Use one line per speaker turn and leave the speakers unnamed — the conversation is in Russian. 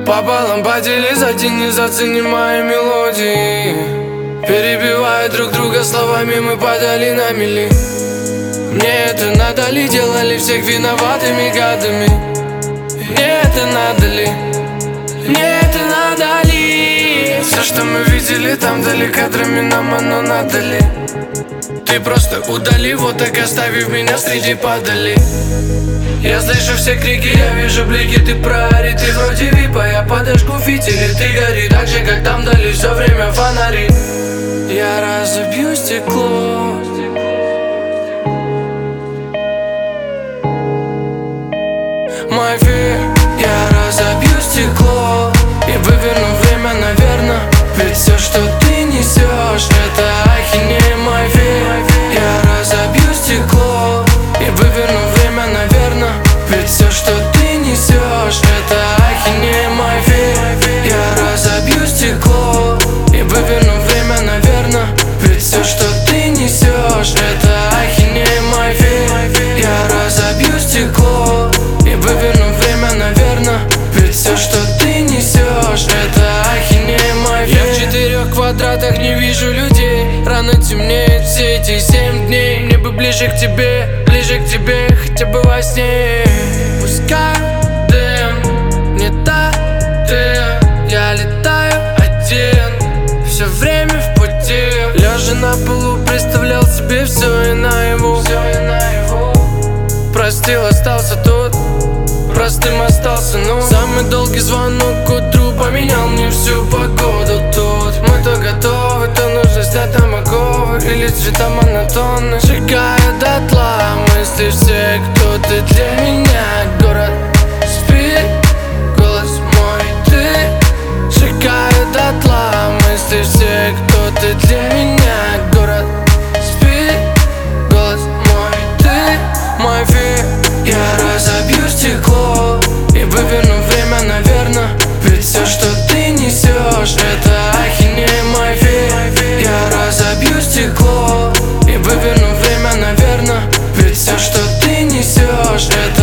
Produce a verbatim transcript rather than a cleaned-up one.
Пополам подели, затяни, зацени мои мелодии. Перебивая друг друга словами, мы падали на мели. Мне это надо ли, делали всех виноватыми гадами? Мне это надо ли? Мне это надо ли? Все, что мы видели там вдали кадрами, нам оно надо ли? Ты просто удали, вот так оставив меня среди падали. Я слышу все крики, я вижу блики, ты прори. Ты вроде випа, я подожгу фитили. Ты гори так же, как там вдали все время фонари. Я разобью стекло. Мой век, я разобью стекло и выверну время, наверно. Ведь все, что ты несешь, это ахинея. Мой век, я разобью стекло и выверну время, наверно. Ведь все, что ты несешь, это ахинея. Мой век, я разобью стекло и выверну время, наверно. Ведь все, что ты несешь, это ахинея. Мой век, я разобью стекло и выверну время, наверно. Ведь все, что ты несешь, это ахинея. Мой век. Я в четырех квадратах не вижу людей. Рано темнеет все эти семь дней. Мне бы ближе к тебе, ближе к тебе, хотя бы во сне. Пускай дым, не та ты. Я летаю один, все время в пути. Лежа на полу, представлял себе все и наяву. Простил, остался тут, простым остался, ну. Самый долгий звонок к утру поменял мне всю погоду тут. Мы то готовы, то нужно снять там оковы или цвета монотонны. Сжигая дотла мысли все, кто ты для меня. Город спит, голос мой ты. Сжигая дотла мысли все, кто ты для меня. Город спит, голос мой ты. Мой век, я разобью стекло и выверну время, наверно. Ведь все, что ты несешь, это ахинея. Мой век, я разобью стекло и выверну время, наверно. Ведь все, что ты несешь, это